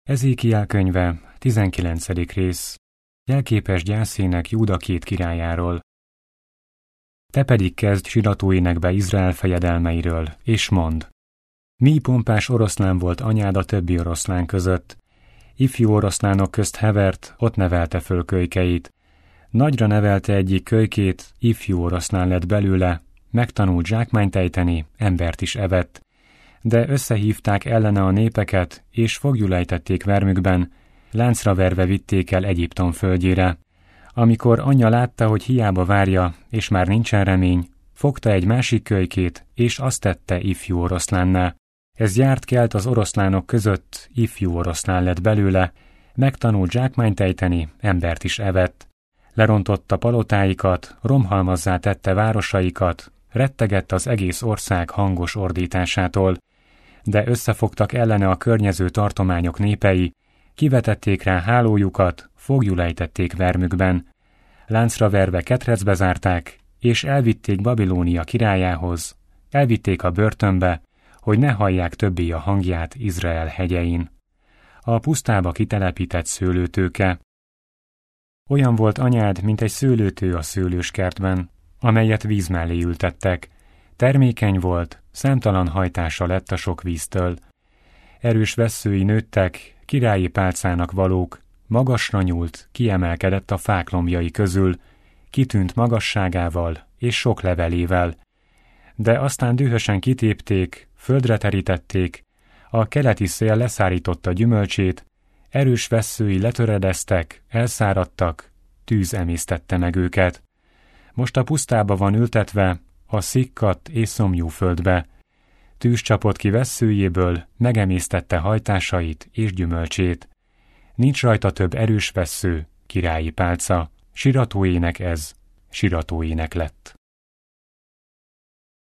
Ezékiel könyve, 19. rész, jelképes gyászének Júda 2 királyáról. Te pedig kezd siratóénekbe Izrael fejedelmeiről, és mondd: mi pompás oroszlán volt anyád a többi oroszlán között? Ifjú oroszlánok közt hevert, ott nevelte föl kölykeit. Nagyra nevelte egyik kölykét, ifjú oroszlán lett belőle, megtanult zsákmányt ejteni, embert is evett. De összehívták ellene a népeket, és foglyul ejtették vermükben, láncra verve vitték el Egyiptom földjére. Amikor anyja látta, hogy hiába várja, és már nincsen remény, fogta egy másik kölykét, és azt tette ifjú oroszlánná. Ez járt kelt az oroszlánok között, ifjú oroszlán lett belőle, megtanult zsákmányt ejteni, embert is evett. Lerontotta palotáikat, romhalmazzá tette városaikat, rettegett az egész ország hangos ordításától, de összefogtak ellene a környező tartományok népei, kivetették rá hálójukat, foglyul ejtették vermükben, láncra verve ketrecbe zárták, és elvitték Babilónia királyához, elvitték a börtönbe, hogy ne hallják többé a hangját Izrael hegyein. A pusztába kitelepített szőlőtőke. Olyan volt anyád, mint egy szőlőtő a szőlőskertben, amelyet víz mellé ültettek. Termékeny volt, számtalan hajtása lett a sok víztől. Erős vesszői nőttek, királyi pálcának valók, magasra nyúlt, kiemelkedett a fák lombjai közül, kitűnt magasságával és sok levelével. De aztán dühösen kitépték, földre terítették, a keleti szél leszárította gyümölcsét, erős vesszői letöredeztek, elszáradtak, tűz emésztette meg őket. Most a pusztába van ültetve, a szikkadt és szomjú földbe. Tűz csapott ki vesszőjéből, megemésztette hajtásait és gyümölcsét. Nincs rajta több erős vessző, királyi pálca, siratóének ez, siratóének lett.